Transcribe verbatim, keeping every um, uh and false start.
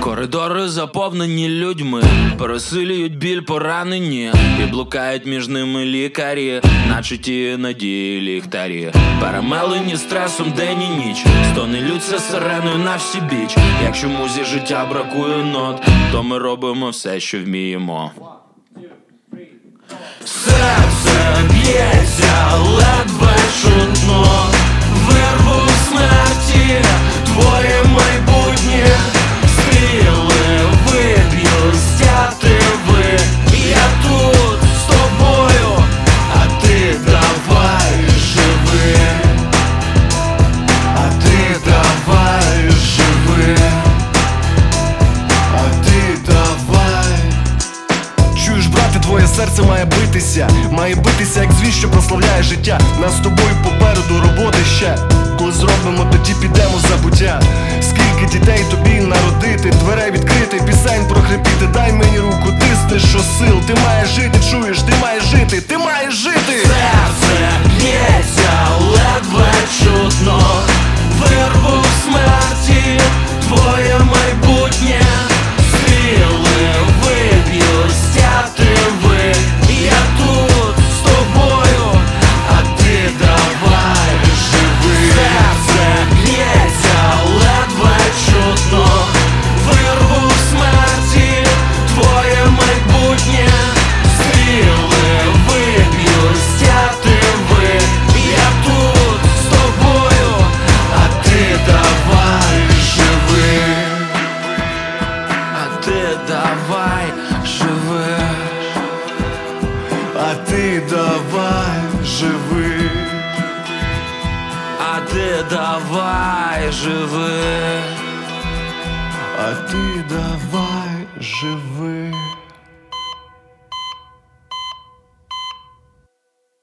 Коридори заповнені людьми, пересилюють біль поранені і блукають між ними лікарі, наче ті надії ліхтарі. Перемелені стресом день і ніч, стони лються сиреною на всі біч. Якщо музі життя бракує нот, то ми робимо все, що вміємо. Серце б'ється ледве чутно, вирву смерті твоє майбутнє. Стріли виб'ю з тятиви, я тут з тобою, а ти давай живи, а ти давай живи, а ти давай. Чуєш, брате, твоє серце має битися, має битися, як звір, що прославляє життя. Нас з тобою попереду роботи ще. Коли зробимо, тоді підемо в забуття. Скільки дітей тобі народити, дверей відкрити, пісень прохрипіти. Дай мені руку, тисни, що сил. Ти маєш жити, чуєш, ти маєш жити, ти маєш жити. Серце б'ється ледве чутно, вирву в смерті твоє майбутнє. Стріли виб'ю з тятиви, я тут з тобою, а ти давай живи. Серце б'ється ледве чутно, вирву в смерті твоє майбутнє. Стріли виб'ю з тятиви, я тут з тобою, а ти давай живи, а ти давай живи, А ти давай живи, а ти давай живи, а ти давай живи.